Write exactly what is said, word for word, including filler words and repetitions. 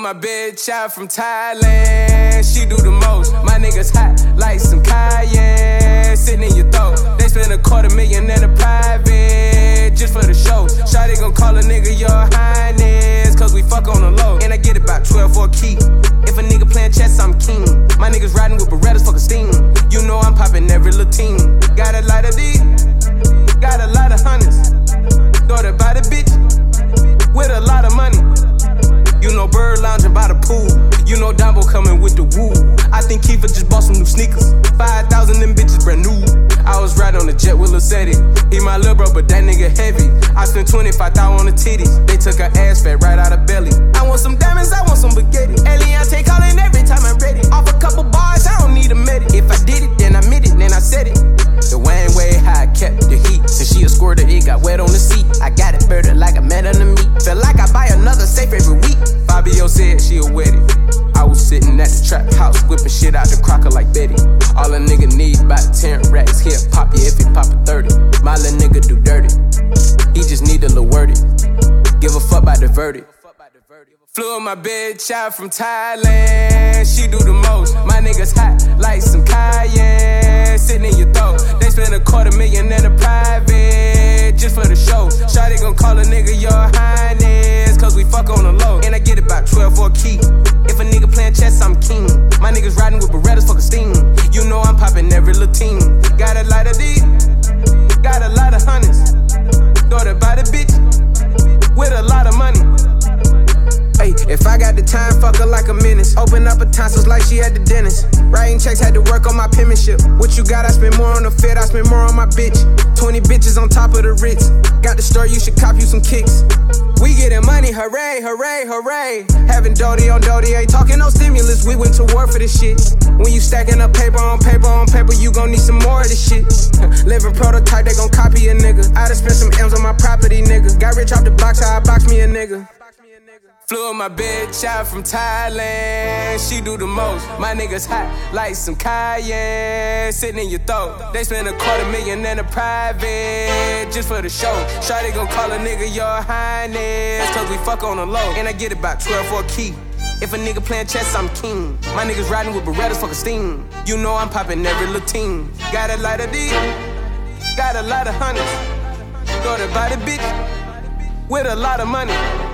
my bitch out from Thailand. She do the most. My niggas hot like some cayenne. Sitting in your throat. They spend a quarter million in a private just for the show. Shawty gon' call a nigga your highness, cause we fuck on the low. And I get about twelve for a key. If a nigga playing chess, I'm king. My niggas riding with Berettas, fuck a steam. You know I'm popping every little team. Got a lot of D, got a lot of hundreds. Daughter by the bitch with a lot of money. You know Bird lounging by the pool. You know Dumbo coming with the woo. I think Kiefer just bought some new sneakers. five thousand them bitches brand new. I was riding on the jet with Lil Ceddy. He my lil' bro, but that nigga heavy. I spent twenty-five thousand on the titties. They took her ass fat right out of belly. I want some diamonds, I want some spaghetti. Eliante calling every time I'm ready. Off a couple bars, I don't need a medic. If I did it, then I meant it, then I said it. The Wayne way high, kept the heat. Since she a squirter, it got wet on the seat. I got it birded like a man on the meat. Feel like I buy another safe every week. Fabio said she a wedding. I was sitting at the trap house, whipping shit out the crocker like Betty. All a nigga need about ten racks. He'll pop you if he pop a thirty. My little nigga do dirty. He just need a little worded. Give a fuck about the verdict. Flew my bitch out from Thailand. She do the most. My niggas hot like some cayenne. Sitting in your throat. They spend a quarter million in a private just for the show. Shawty gon' call a nigga your highness, cause we fuck on the low. And I get about twelve for a key. If a nigga playing chess, I'm king. My niggas riding with Berettas, fuck a steam. You know I'm popping every little team. Got a lot of D, got a lot of hundreds. Daughter by the bitch with a lot of money. Hey, if I got the time, fuck her like a menace. Open up her tonsils like she at the dentist. Writing checks, had to work on my penmanship. What you got? I spend more on the fit, I spend more on my bitch. twenty bitches on top of the Ritz. Got the store, you should cop you some kicks. We getting money, hooray, hooray, hooray. Having Dodie on Dodie, ain't talking no stimulus. We went to war for this shit. When you stacking up paper on paper on paper, you gon' need some more of this shit. Living prototype, they gon' copy a nigga. I done spent some M's on my property, nigga. Got rich off the box, how I box me a nigga. Flew my bitch out from Thailand. She do the most. My niggas hot like some cayenne. Sitting in your throat. They spend a quarter million in a private just for the show. Shawty gon' call a nigga your highness, cause we fuck on the low. And I get about twelve for a key. If a nigga playing chess, I'm king. My niggas riding with Berettas, fuck a steam. You know I'm popping every little team. Got a lot of D, got a lot of hundreds. Daughter by the bitch with a lot of money.